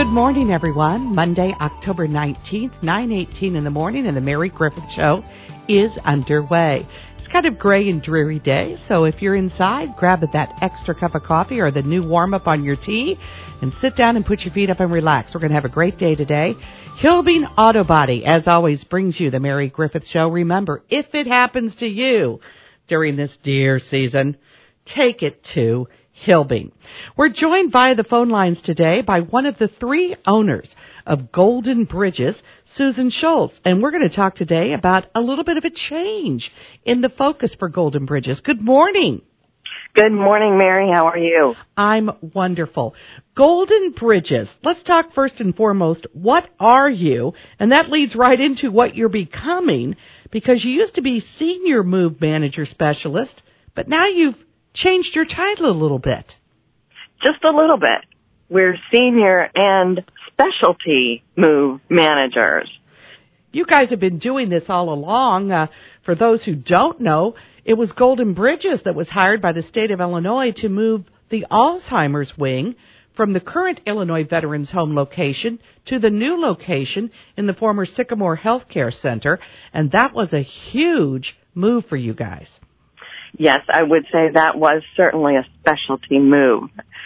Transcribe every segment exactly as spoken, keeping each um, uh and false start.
Good morning, everyone. Monday, October nineteenth, nine eighteen in the morning, and the Mary Griffith Show is underway. It's kind of gray and dreary day, so if you're inside, grab that extra cup of coffee or the new warm-up on your tea and sit down and put your feet up and relax. We're going to have a great day today. Hilbing Auto Body, as always, brings you the Mary Griffith Show. Remember, if it happens to you during this deer season, take it to Hilbing. We're joined via the phone lines today by one of the three owners of Golden Bridges, Susan Schultz, and we're going to talk today about a little bit of a change in the focus for Golden Bridges. Good morning. Good morning, Mary. How are you? I'm wonderful. Golden Bridges. Let's talk first and foremost, what are you? And that leads right into what you're becoming, because you used to be Senior Move Manager Specialist, but now you've changed your title a little bit. Just a little bit. We're senior and specialty move managers. You guys have been doing this all along. Uh, for those who don't know, it was Golden Bridges that was hired by the state of Illinois to move the Alzheimer's wing from the current Illinois Veterans Home location to the new location in the former Sycamore Healthcare Center, and that was a huge move for you guys. Yes, I would say that was certainly a specialty move.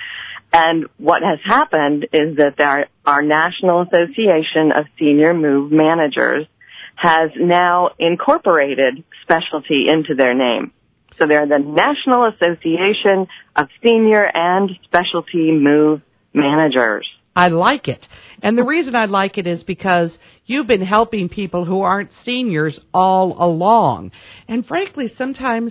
And what has happened is that our, our National Association of Senior Move Managers has now incorporated specialty into their name. So they're the National Association of Senior and Specialty Move Managers. I like it. And the reason I like it is because you've been helping people who aren't seniors all along. And frankly, sometimes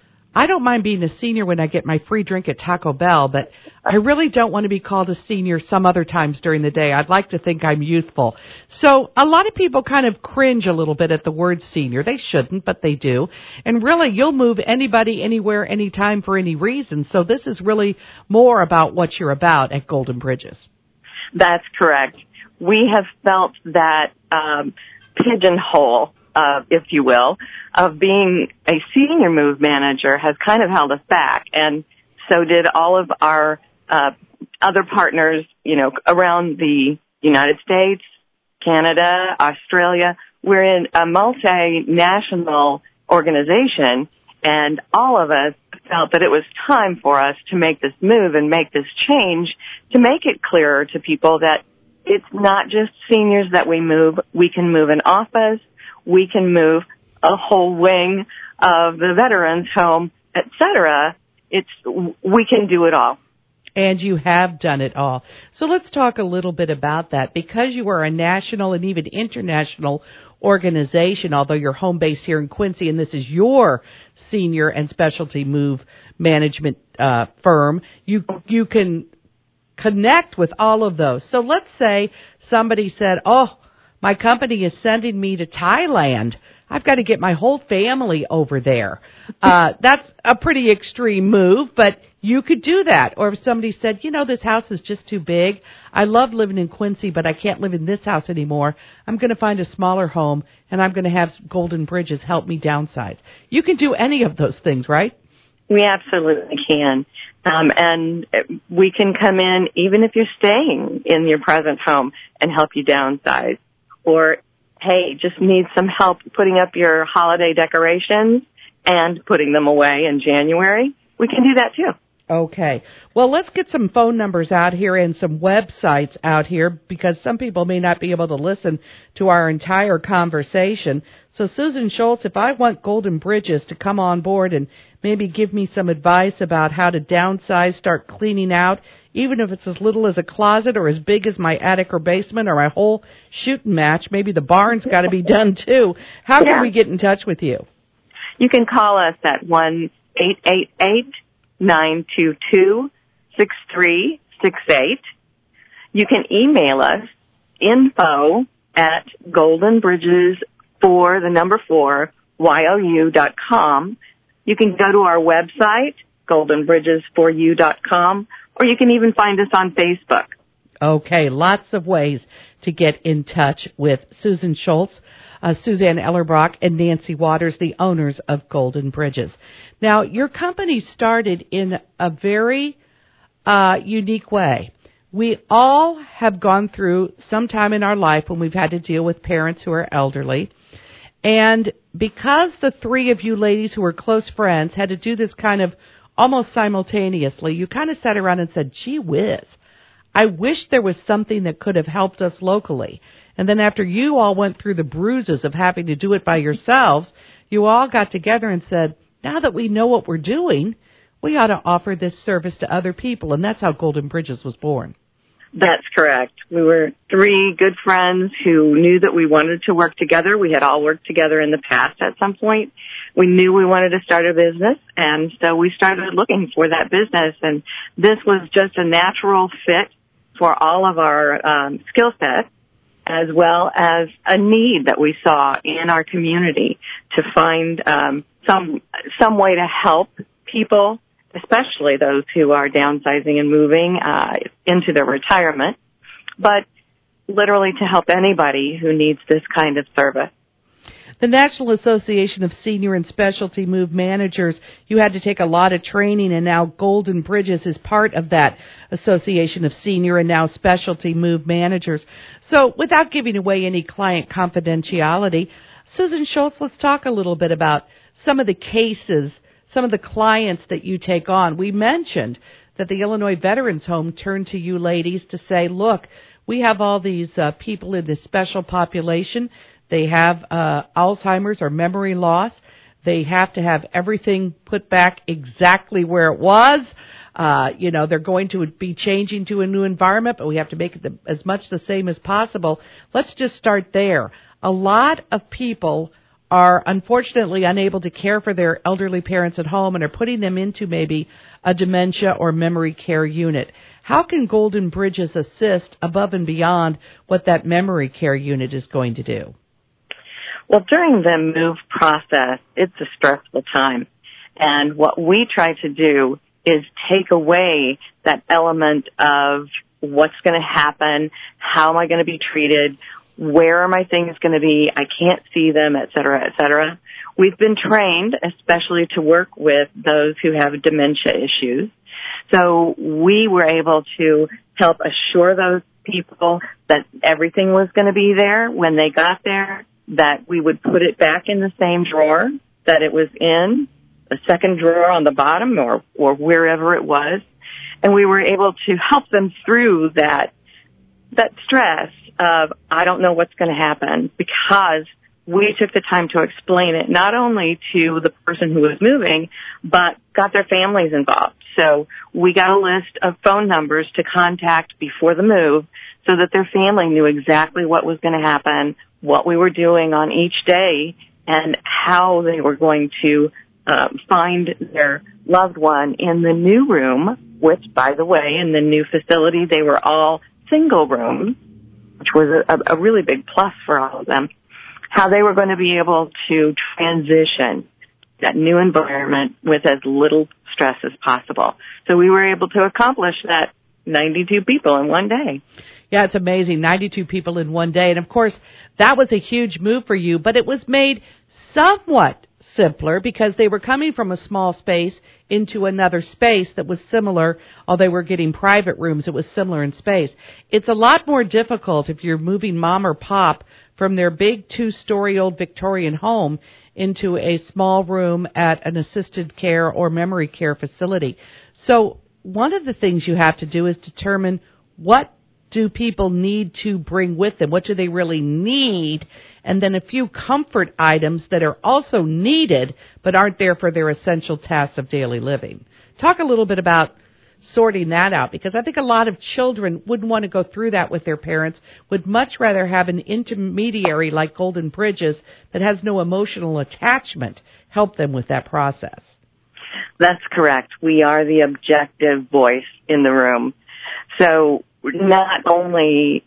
I don't mind being a senior when I get my free drink at Taco Bell, but I really don't want to be called a senior some other times during the day. I'd like to think I'm youthful. So a lot of people kind of cringe a little bit at the word senior. They shouldn't, but they do. And really, you'll move anybody, anywhere, anytime for any reason. So this is really more about what you're about at Golden Bridges. That's correct. We have felt that um, pigeonhole, Uh, if you will, of being a senior move manager has kind of held us back. And so did all of our uh, other partners, you know, around the United States, Canada, Australia. We're in a multinational organization, and all of us felt that it was time for us to make this move and make this change to make it clearer to people that it's not just seniors that we move. We can move an office. We can move a whole wing of the veterans home, et cetera. It's, we can do it all. And you have done it all. So let's talk a little bit about that. Because you are a national and even international organization, although you're home based here in Quincy, and this is your senior and specialty move management uh, firm, you you can connect with all of those. So let's say somebody said, oh, my company is sending me to Thailand. I've got to get my whole family over there. Uh, that's a pretty extreme move, but you could do that. Or if somebody said, you know, this house is just too big. I love living in Quincy, but I can't live in this house anymore. I'm going to find a smaller home, and I'm going to have Golden Bridges help me downsize. You can do any of those things, right? We absolutely can. Um, and we can come in even if you're staying in your present home and help you downsize. Or, hey, just need some help putting up your holiday decorations and putting them away in January, we can do that too. Okay. Well, let's get some phone numbers out here and some websites out here, because some people may not be able to listen to our entire conversation. So, Susan Schultz, if I want Golden Bridges to come on board and maybe give me some advice about how to downsize, start cleaning out, even if it's as little as a closet or as big as my attic or basement or my whole shooting match, maybe the barn's got to be done too. How can yeah. we get in touch with you? You can call us at one eight eight eight, nine two two, six three six eight. You can email us, info at Golden Bridges for the number four, Y O U dot com. You can go to our website, golden bridges for you dot com, or you can even find us on Facebook. Okay, lots of ways to get in touch with Susan Schultz, uh, Suzanne Ellerbrock, and Nancy Waters, the owners of Golden Bridges. Now, your company started in a very uh, unique way. We all have gone through some time in our life when we've had to deal with parents who are elderly. And because the three of you ladies who were close friends had to do this kind of almost simultaneously, you kind of sat around and said, gee whiz, I wish there was something that could have helped us locally. And then after you all went through the bruises of having to do it by yourselves, you all got together and said, now that we know what we're doing, we ought to offer this service to other people. And that's how Golden Bridges was born. That's correct. We were three good friends who knew that we wanted to work together. We had all worked together in the past at some point. We knew we wanted to start a business, and so we started looking for that business. And this was just a natural fit for all of our um, skill sets, as well as a need that we saw in our community to find um, some some way to help people, especially those who are downsizing and moving uh, into their retirement, but literally to help anybody who needs this kind of service. The National Association of Senior and Specialty Move Managers, you had to take a lot of training, and now Golden Bridges is part of that Association of Senior and now Specialty Move Managers. So without giving away any client confidentiality, Susan Schultz, let's talk a little bit about some of the cases, some of the clients that you take on. We mentioned that the Illinois Veterans Home turned to you ladies to say, look, we have all these uh, people in this special population. They have uh, Alzheimer's or memory loss. They have to have everything put back exactly where it was. Uh, you know, they're going to be changing to a new environment, but we have to make it the, as much the same as possible. Let's just start there. A lot of people are unfortunately unable to care for their elderly parents at home and are putting them into maybe a dementia or memory care unit. How can Golden Bridges assist above and beyond what that memory care unit is going to do? Well, during the move process, it's a stressful time. And what we try to do is take away that element of what's going to happen, how am I going to be treated, where are my things going to be, I can't see them, et cetera, et cetera. We've been trained, especially to work with those who have dementia issues. So we were able to help assure those people that everything was going to be there when they got there, that we would put it back in the same drawer that it was in, the second drawer on the bottom or, or wherever it was. And we were able to help them through that, that stress of, I don't know what's going to happen, because we took the time to explain it not only to the person who was moving, but got their families involved. So we got a list of phone numbers to contact before the move so that their family knew exactly what was going to happen, what we were doing on each day, and how they were going to um, find their loved one in the new room, which, by the way, in the new facility, they were all single rooms, which was a, a really big plus for all of them, how they were going to be able to transition that new environment with as little stress as possible. So we were able to accomplish that ninety-two people in one day. Yeah, it's amazing. ninety-two people in one day. And, of course, that was a huge move for you, but it was made somewhat simpler because they were coming from a small space into another space that was similar. Although they were getting private rooms, it was similar in space. It's a lot more difficult if you're moving mom or pop from their big two-story old Victorian home into a small room at an assisted care or memory care facility. So one of the things you have to do is determine what do people need to bring with them? What do they really need? And then a few comfort items that are also needed but aren't there for their essential tasks of daily living. Talk a little bit about sorting that out, because I think a lot of children wouldn't want to go through that with their parents, would much rather have an intermediary like Golden Bridges that has no emotional attachment help them with that process. That's correct. We are the objective voice in the room. So not only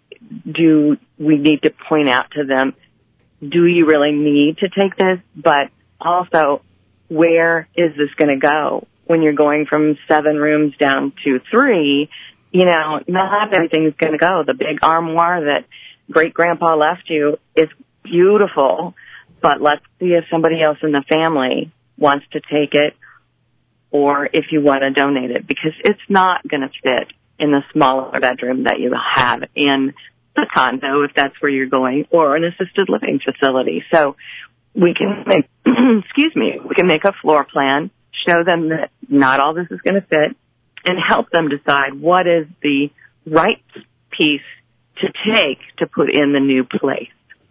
do we need to point out to them, do you really need to take this, but also, where is this going to go? When you're going from seven rooms down to three, you know, not everything's going to go. The big armoire that great-grandpa left you is beautiful, but let's see if somebody else in the family wants to take it or if you want to donate it, because it's not going to fit in the smaller bedroom that you have in the condo, if that's where you're going, or an assisted living facility. So we can make, excuse me, we can make a floor plan, show them that not all this is going to fit, and help them decide what is the right piece to take to put in the new place.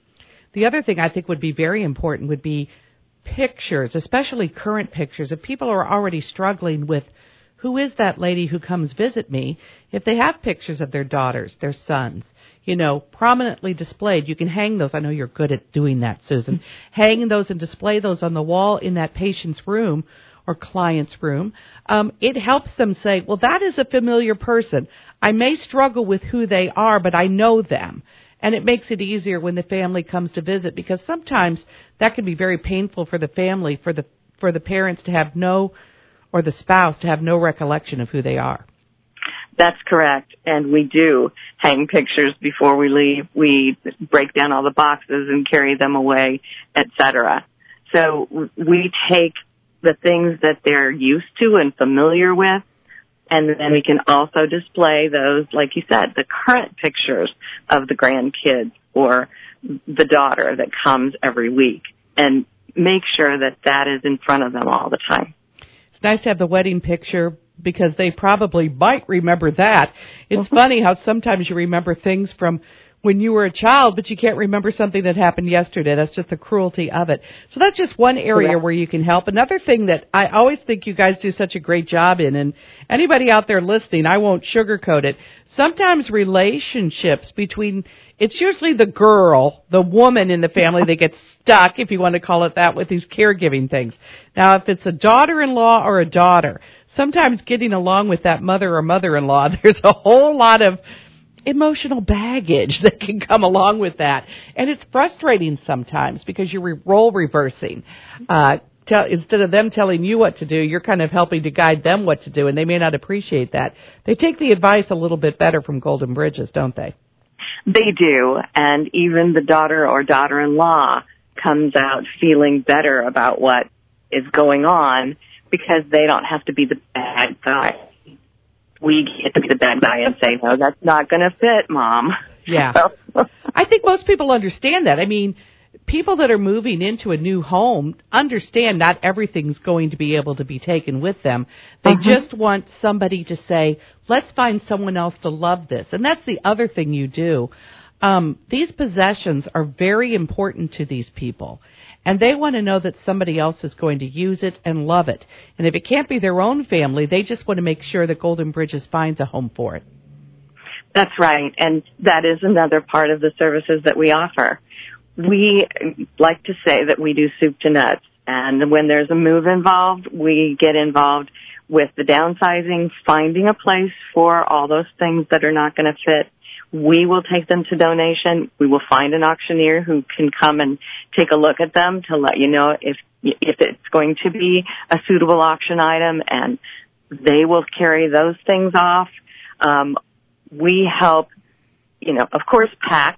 The other thing I think would be very important would be pictures, especially current pictures. If people are already struggling with who is that lady who comes visit me, if they have pictures of their daughters, their sons, you know, prominently displayed, you can hang those. I know you're good at doing that, Susan. Hang those and display those on the wall in that patient's room or client's room. Um, it helps them say, well, that is a familiar person. I may struggle with who they are, but I know them. And it makes it easier when the family comes to visit, because sometimes that can be very painful for the family, for the for the parents to have no, or the spouse to have no recollection of who they are. That's correct. And we do hang pictures before we leave. We break down all the boxes and carry them away, et cetera. So we take the things that they're used to and familiar with, and then we can also display those, like you said, the current pictures of the grandkids or the daughter that comes every week, and make sure that that is in front of them all the time. It's nice to have the wedding picture because they probably might remember that. It's mm-hmm. funny how sometimes you remember things from when you were a child, but you can't remember something that happened yesterday. That's just the cruelty of it. So that's just one area where you can help. Another thing that I always think you guys do such a great job in, and anybody out there listening, I won't sugarcoat it. Sometimes relationships between, it's usually the girl, the woman in the family that gets stuck, if you want to call it that, with these caregiving things. Now, if it's a daughter-in-law or a daughter, sometimes getting along with that mother or mother-in-law, there's a whole lot of emotional baggage that can come along with that. And it's frustrating sometimes because you're re- role reversing. Uh, tell, instead of them telling you what to do, you're kind of helping to guide them what to do, and they may not appreciate that. They take the advice a little bit better from Golden Bridges, don't they? They do, and even the daughter or daughter-in-law comes out feeling better about what is going on because they don't have to be the bad guy. We get to be the bad guy and say, no, that's not going to fit, Mom. Yeah. I think most people understand that. I mean, people that are moving into a new home understand not everything's going to be able to be taken with them. They uh-huh. just want somebody to say, let's find someone else to love this. And that's the other thing you do. Um, these possessions are very important to these people. And they want to know that somebody else is going to use it and love it. And if it can't be their own family, they just want to make sure that Golden Bridges finds a home for it. That's right. And that is another part of the services that we offer. We like to say that we do soup to nuts. And when there's a move involved, we get involved with the downsizing, finding a place for all those things that are not going to fit. We will take them to donation. We will find an auctioneer who can come and take a look at them to let you know if if it's going to be a suitable auction item, and they will carry those things off. Um, we help, you know, of course, pack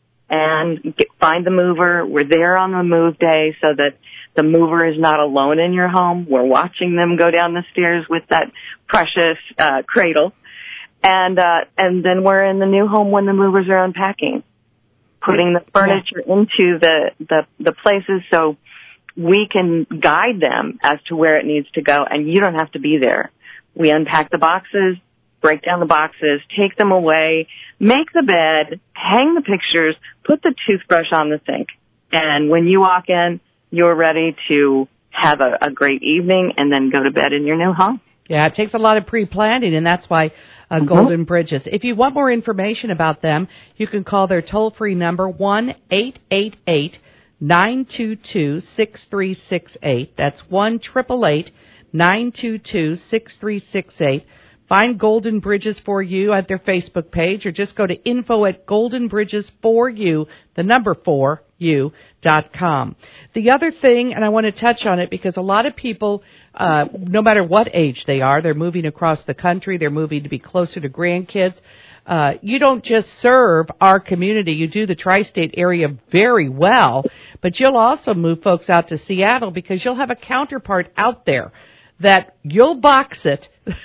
and get, find the mover. We're there on the move day so that the mover is not alone in your home. We're watching them go down the stairs with that precious uh, cradle. And, uh, and then we're in the new home when the movers are unpacking, putting the furniture yeah. into the, the, the places so we can guide them as to where it needs to go, and you don't have to be there. We unpack the boxes, break down the boxes, take them away, make the bed, hang the pictures, put the toothbrush on the sink. And when you walk in, you're ready to have a, a great evening and then go to bed in your new home. Yeah, it takes a lot of pre-planning, and that's why uh, mm-hmm. Golden Bridges. If you want more information about them, you can call their toll-free number, one eight eight eight, nine two two, six three six eight. That's one eight eight eight, nine two two, six three six eight. Find Golden Bridges for You at their Facebook page, or just go to info at golden bridges for you, the number four, you, dot com. The other thing, and I want to touch on it because a lot of people, uh, no matter what age they are, they're moving across the country, they're moving to be closer to grandkids. Uh, you don't just serve our community, you do the tri-state area very well, but you'll also move folks out to Seattle because you'll have a counterpart out there that you'll box it,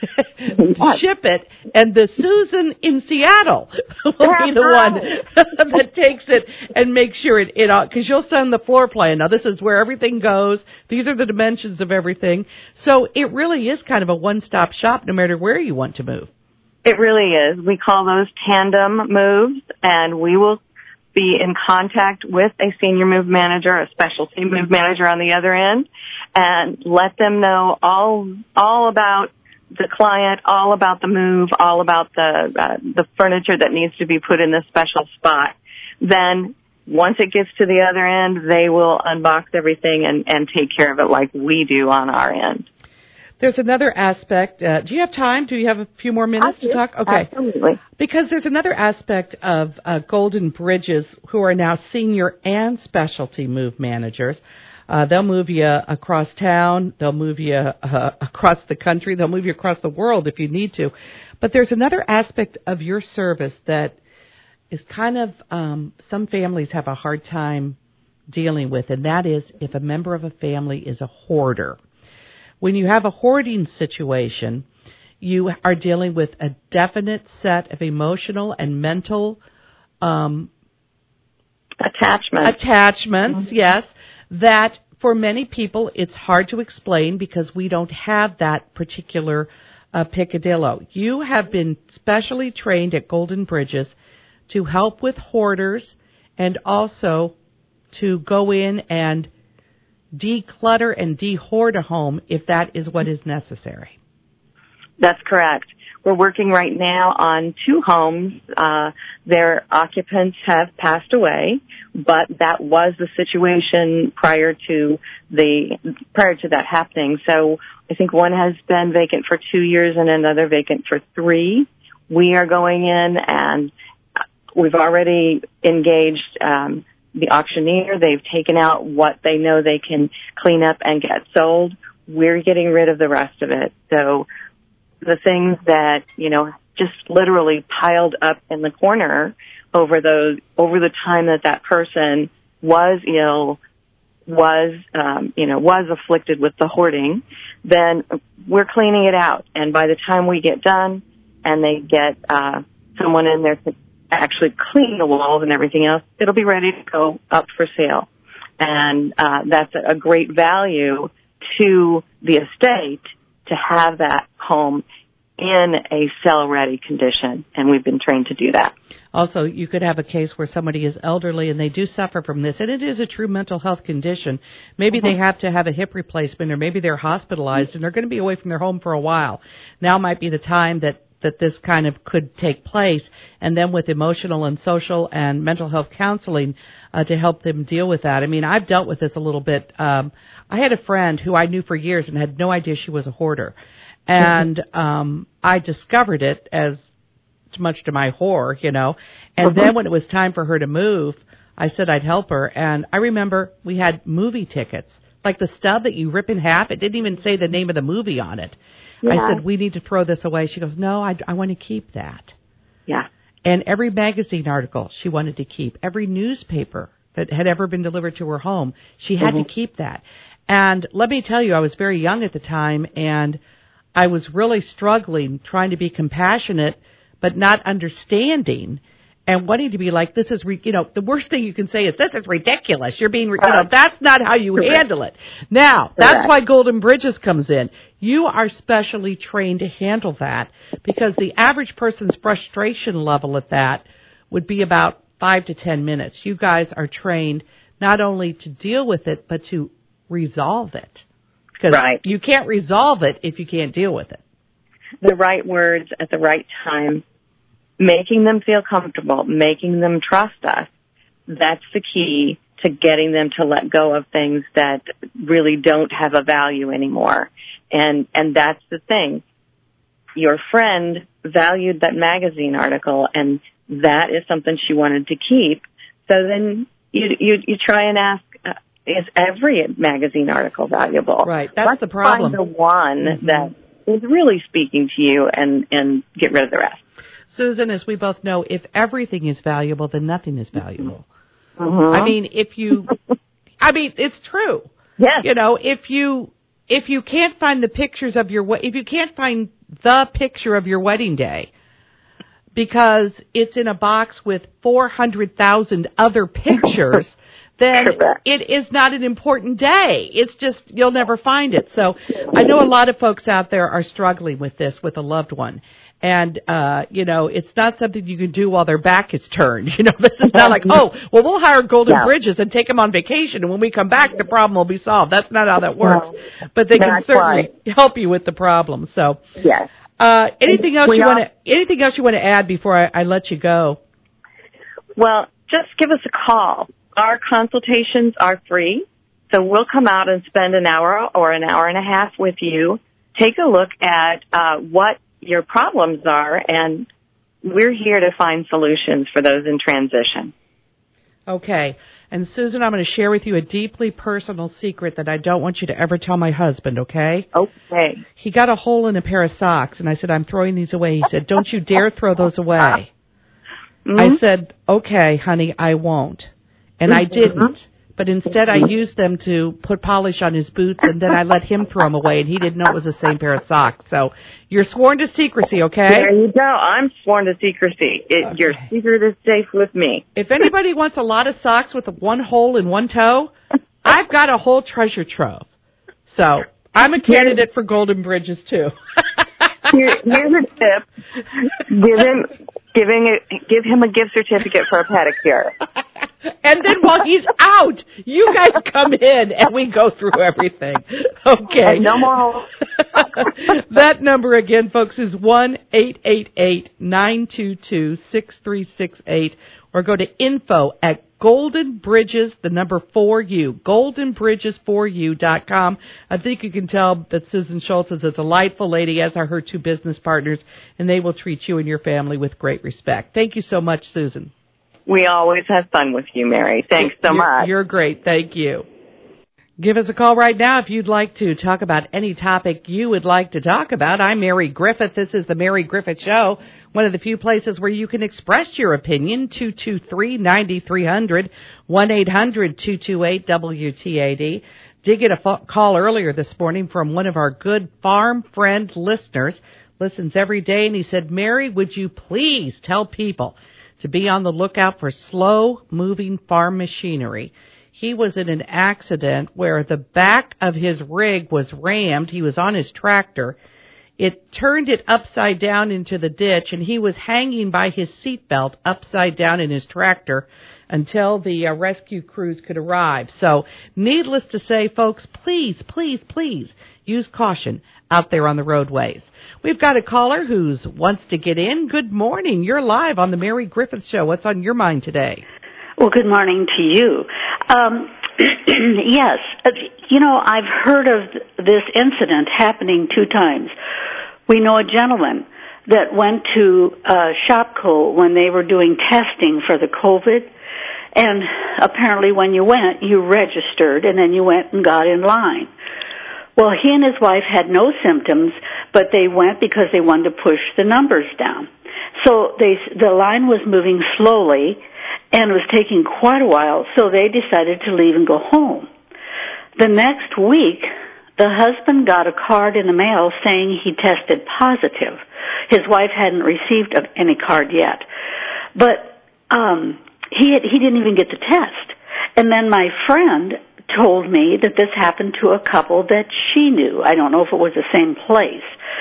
ship it, and the Susan in Seattle will be the one that takes it and makes sure it, it because you'll send the floor plan. Now, this is where everything goes. These are the dimensions of everything. So it really is kind of a one-stop shop no matter where you want to move. It really is. We call those tandem moves, and we will be in contact with a senior move manager, a specialty move manager on the other end, and let them know all all about the client, all about the move, all about the uh, the furniture that needs to be put in this special spot. Then once it gets to the other end, they will unbox everything and, and take care of it like we do on our end. There's another aspect. Uh, do you have time? Do you have a few more minutes to talk? Okay. Absolutely. Because there's another aspect of uh, Golden Bridges, who are now senior and specialty move managers. Uh, they'll move you across town. They'll move you uh, across the country. They'll move you across the world if you need to. But there's another aspect of your service that is kind of um, some families have a hard time dealing with, and that is if a member of a family is a hoarder. When you have a hoarding situation, you are dealing with a definite set of emotional and mental um, attachments. Attachments, mm-hmm. Yes, that for many people it's hard to explain because we don't have that particular uh, picadillo. You have been specially trained at Golden Bridges to help with hoarders and also to go in and declutter and de-hoard a home if that is what is necessary. That's correct. We're working right now on two homes. Uh, their occupants have passed away, but that was the situation prior to the prior to that happening. So I think one has been vacant for two years and another vacant for three. We are going in and we've already engaged um, the auctioneer. They've taken out what they know they can clean up and get sold. We're getting rid of the rest of it. So the things that, you know, just literally piled up in the corner over those, over the time that that person was ill, was, um, you know, was afflicted with the hoarding, then we're cleaning it out. And by the time we get done and they get, uh, someone in there to actually clean the walls and everything else, it'll be ready to go up for sale. And uh, that's a great value to the estate to have that home in a sell-ready condition, and we've been trained to do that. Also, you could have a case where somebody is elderly and they do suffer from this, and it is a true mental health condition. Maybe mm-hmm. they have to have a hip replacement, or maybe they're hospitalized and they're going to be away from their home for a while. Now might be the time that that this kind of could take place, and then with emotional and social and mental health counseling uh, to help them deal with that. I mean, I've dealt with this a little bit. Um, I had a friend who I knew for years and had no idea she was a hoarder, and um, I discovered it as much to my horror, you know, and then when it was time for her to move, I said I'd help her, and I remember we had movie tickets, like the stub that you rip in half. It didn't even say the name of the movie on it. Yeah. I said, we need to throw this away. She goes, no, I, I want to keep that. Yeah. And every magazine article she wanted to keep, every newspaper that had ever been delivered to her home, she had mm-hmm. to keep that. And let me tell you, I was very young at the time, and I was really struggling, trying to be compassionate, but not understanding and wanting to be like, this is, re- you know, the worst thing you can say is, this is ridiculous. You're being, re- you know, that's not how you Correct. handle it. Now, that's Correct. why Golden Bridges comes in. You are specially trained to handle that, because the average person's frustration level at that would be about five to ten minutes. You guys are trained not only to deal with it, but to resolve it. Because right. you can't resolve it if you can't deal with it. The right words at the right time, making them feel comfortable, making them trust us, that's the key to getting them to let go of things that really don't have a value anymore. And and that's the thing. Your friend valued that magazine article, and that is something she wanted to keep. So then you you, you try and ask, uh, is every magazine article valuable? Right, that's Let's the problem. Find the one mm-hmm. that is really speaking to you, and, and get rid of the rest. Susan, as we both know, if everything is valuable, then nothing is valuable. Mm-hmm. I mean, if you, I mean, it's true. Yes. You know, if you if you can't find the pictures of your, if you can't find the picture of your wedding day because it's in a box with four hundred thousand other pictures, then it is not an important day. It's just, you'll never find it. So I know a lot of folks out there are struggling with this with a loved one. And, uh, you know, it's not something you can do while their back is turned. You know, this is not like, oh, well, we'll hire Golden no. Bridges and take them on vacation, and when we come back, the problem will be solved. That's not how that works. No. But they That's can certainly why. help you with the problem. So, yes. Uh, anything else we you all, want to, anything else you want to add before I, I let you go? Well, just give us a call. Our consultations are free, so we'll come out and spend an hour or an hour and a half with you. Take a look at uh, what your problems are, and we're here to find solutions for those in transition. Okay. And Susan, I'm going to share with you a deeply personal secret that I don't want you to ever tell my husband, okay? Okay. He got a hole in a pair of socks, and I said, I'm throwing these away. He said, don't you dare throw those away. Mm-hmm. I said, okay, honey, I won't. And I didn't. But instead I used them to put polish on his boots, and then I let him throw them away, and he didn't know it was the same pair of socks. So you're sworn to secrecy, okay? There you go. I'm sworn to secrecy. It, okay. Your secret is safe with me. If anybody wants a lot of socks with one hole in one toe, I've got a whole treasure trove. So I'm a candidate for Golden Bridges, too. Here, here's a tip. Give him, giving a, give him a gift certificate for a pedicure. And then while he's out, you guys come in and we go through everything. Okay. And no more holes. That number again, folks, is one eight eight eight, nine two two, six three six eight, or go to info at Golden Bridges, the number four U, golden bridges four U dot com. I think you can tell that Susan Schultz is a delightful lady, as are her two business partners, and they will treat you and your family with great respect. Thank you so much, Susan. We always have fun with you, Mary. Thanks so you're, much. You're great. Thank you. Give us a call right now if you'd like to talk about any topic you would like to talk about. I'm Mary Griffith. This is the Mary Griffith Show, one of the few places where you can express your opinion. two two three, nine three zero zero, one eight hundred, two two eight, W T A D. Did get a fo- call earlier this morning from one of our good farm friend listeners. Listens every day, and he said, Mary, would you please tell people to be on the lookout for slow-moving farm machinery. He was in an accident where the back of his rig was rammed. He was on his tractor. It turned it upside down into the ditch, and he was hanging by his seatbelt upside down in his tractor until the uh, rescue crews could arrive. So, needless to say, folks, please, please, please use caution out there on the roadways. We've got a caller who wants to get in. Good morning. You're live on the Mary Griffith Show. What's on your mind today? Well, good morning to you. Um, yes, you know, I've heard of this incident happening two times. We know a gentleman that went to uh, Shopko when they were doing testing for the COVID, and apparently when you went, you registered, and then you went and got in line. Well, he and his wife had no symptoms, but they went because they wanted to push the numbers down. So they, the line was moving slowly, and it was taking quite a while, so they decided to leave and go home. The next week, the husband got a card in the mail saying he tested positive. His wife hadn't received any card yet. But um, he had, he didn't even get the test. And then my friend told me that this happened to a couple that she knew. I don't know if it was the same place.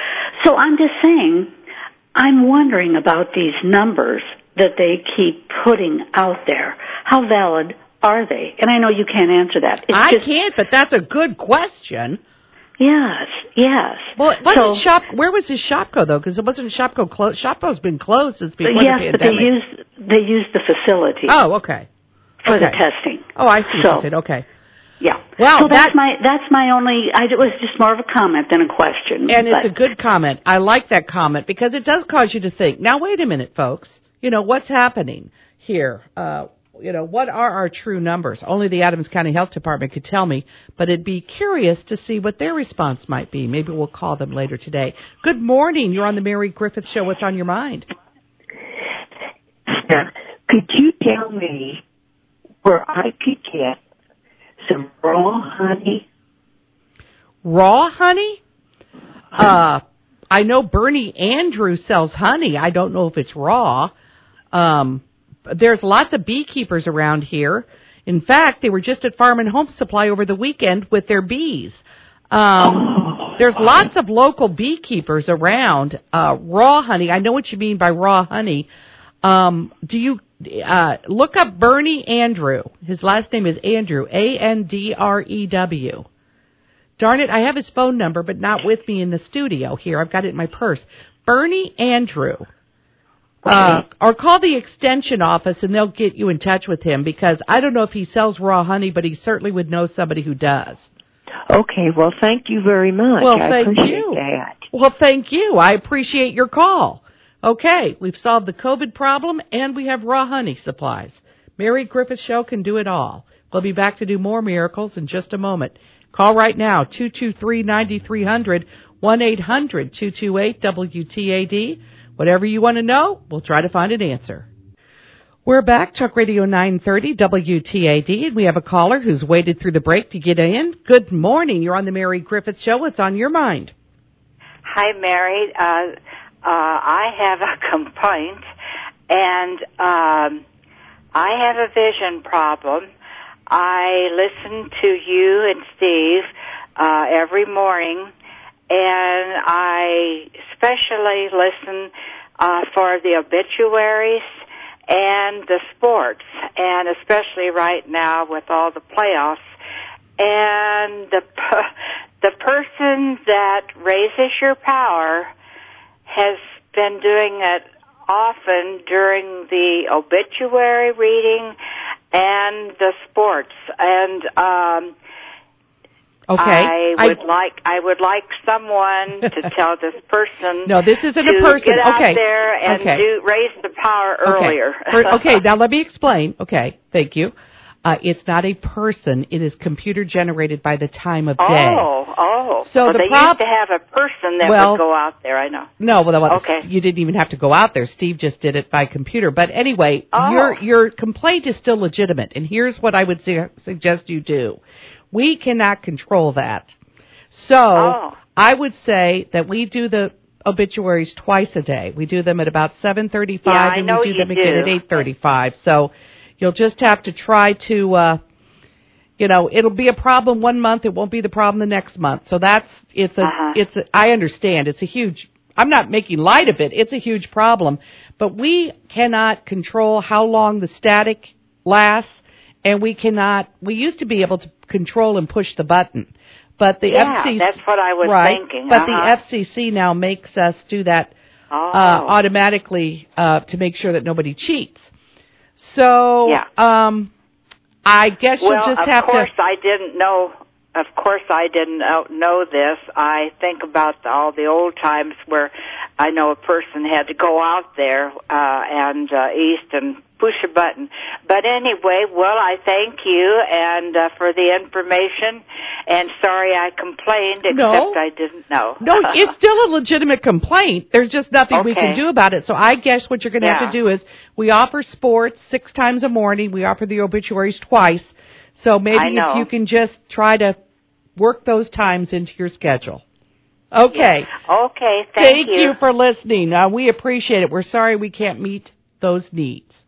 So I'm just saying, I'm wondering about these numbers that they keep putting out there. How valid are they? And I know you can't answer that. It's I just, can't, but that's a good question. Yes, yes. Well, it wasn't so, shop. Where was his Shopko though? Because it wasn't Shopko closed. Shopko's been closed since before yes, the pandemic. Yes, but they used they used the facility. Oh, okay. For okay. the testing. Oh, I see. So, What you said. Okay. Yeah. Wow. So that's that, my that's my only. I, it was just more of a comment than a question. And but. it's a good comment. I like that comment because it does cause you to think. Now, wait a minute, folks. You know what's happening here. Uh, You know, what are our true numbers? Only the Adams County Health Department could tell me, but it'd be curious to see what their response might be. Maybe we'll call them later today. Good morning. You're on the Mary Griffith Show. What's on your mind? Could you tell me where I could get some raw honey? Raw honey? Uh, I know Bernie Andrew sells honey. I don't know if it's raw. Um, there's lots of beekeepers around here. In fact, they were just at Farm and Home Supply over the weekend with their bees. Um, there's lots of local beekeepers around. Uh, raw honey. I know what you mean by raw honey. Um, do you uh, look up Bernie Andrew? His last name is Andrew, A N D R E W. Darn it, I have his phone number, but not with me in the studio here. I've got it in my purse. Bernie Andrew. Uh, or call the extension office and they'll get you in touch with him, because I don't know if he sells raw honey, but he certainly would know somebody who does. Okay, well, thank you very much. Well, I thank appreciate you. that. Well, thank you. I appreciate your call. Okay, we've solved the COVID problem and we have raw honey supplies. Mary Griffith Show can do it all. We'll be back to do more miracles in just a moment. Call right now, two two three, nine three hundred, one eight hundred, two two eight, W T A D. Whatever you want to know, we'll try to find an answer. We're back, Talk Radio nine thirty, W T A D, and we have a caller who's waited through the break to get in. Good morning. You're on the Mary Griffith Show. What's on your mind? Hi, Mary. Uh, uh, I have a complaint, and um, I have a vision problem. I listen to you and Steve uh, every morning, and I especially listen uh, for the obituaries and the sports, and especially right now with all the playoffs. And the the person that raises your power has been doing it often during the obituary reading and the sports. And um Okay. I would I, like I would like someone to tell this person. No, this isn't to a person. Get out okay. there and okay. do raise the power earlier. Okay. okay. Now let me explain. Okay. Thank you. Uh, it's not a person. It is computer generated by the time of day. Oh, oh. So well, the they prob- used to have a person that well, would go out there. I know. No, well, well okay. You didn't even have to go out there. Steve just did it by computer. But anyway, oh. your your complaint is still legitimate. And here's what I would su- suggest you do. We cannot control that. So oh. I would say that we do the obituaries twice a day. We do them at about seven thirty-five, yeah, I and know we do you them do. again at eight thirty-five. So you'll just have to try to, uh, you know, it'll be a problem one month. It won't be the problem the next month. So that's, it's a, uh-huh. it's a, I understand. It's a huge, I'm not making light of it. It's a huge problem. But we cannot control how long the static lasts, and we cannot, we used to be able to control and push the button. But the yeah, F C C, that's what I was right, thinking. But uh-huh. the F C C now makes us do that oh. uh, automatically uh, to make sure that nobody cheats. So, yeah. um, I guess well, you'll just have to. Of course, I didn't know. Of course, I didn't know this. I think about all the old times where I know a person had to go out there uh, and uh, east and push a button. But anyway, well, I thank you and uh, for the information. And sorry I complained, except no. I didn't know. No, it's still a legitimate complaint. There's just nothing okay. we can do about it. So I guess what you're going to yeah. have to do is we offer sports six times a morning. We offer the obituaries twice. So maybe if you can just try to work those times into your schedule. Okay. Yeah. Okay, thank, thank you. you for listening. Uh, we appreciate it. We're sorry we can't meet those needs.